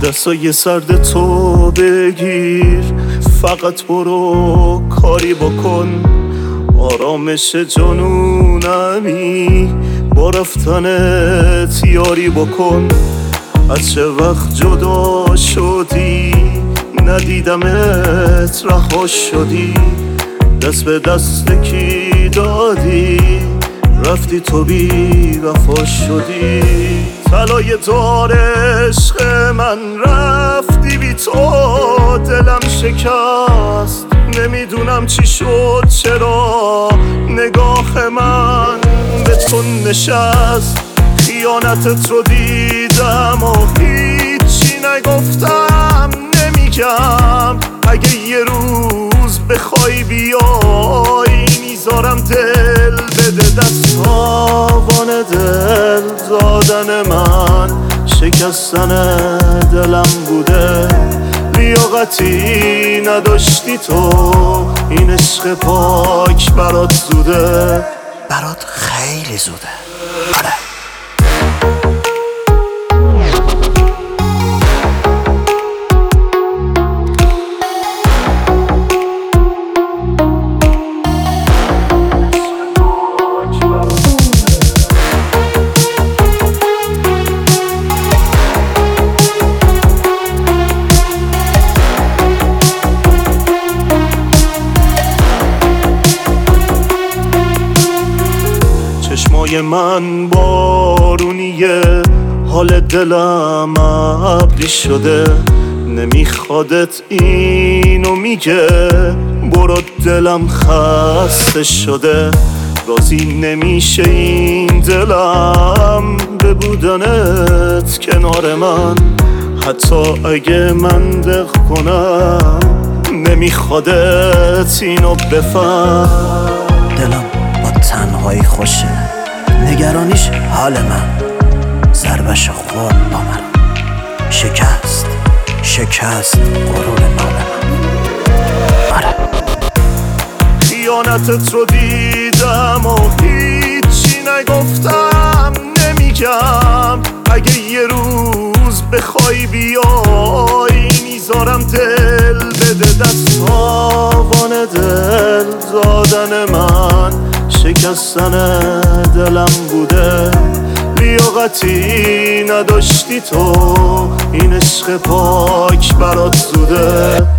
دستای سرد تو بگیر، فقط برو کاری بکن. آرامش جنونمی با رفتنت یاری بکن. از چه وقت جدا شدی ندیدمت، رها شدی. دست به دست کی دادی، رفتی تو بی وفا شدی. طلای دار عشق من رفتی بی تو، دلم شکست. نمیدونم چی شد، چرا نگاه من به تو نشست. خیانتت رو دیدم و هیچی نگفتم. نمیگم اگه یه روز بخوای بیای، میذارم دل بده دست. تاوان دل دادن من شکستن دلم بوده. لیاقتی نداشتی تو، این عشق پاک برات زوده. برات خیلی زوده. آره. چشمای من بارونیه، حال دلم ابری شده. نمیخوادت اینو میگه، برو دلم خسته شده. راضی نمیشه این دلم به بودنت کنار من. حتی اگه من دق کنم نمیخوادت اینو بفهم. دلم با تنهایی خوشه، نگرانیش حال من. ضربش خورد با من، شکست غرور نام من. آره. خیانتت رو دیدم و هیچی نگفتم. نمیگم اگه یه روز بخوای بیای، میذارم دل بده دست. تاوان دل دادن من شکستن دلم بوده. لیاقتی نداشتی تو، این عشق پاک برات زوده.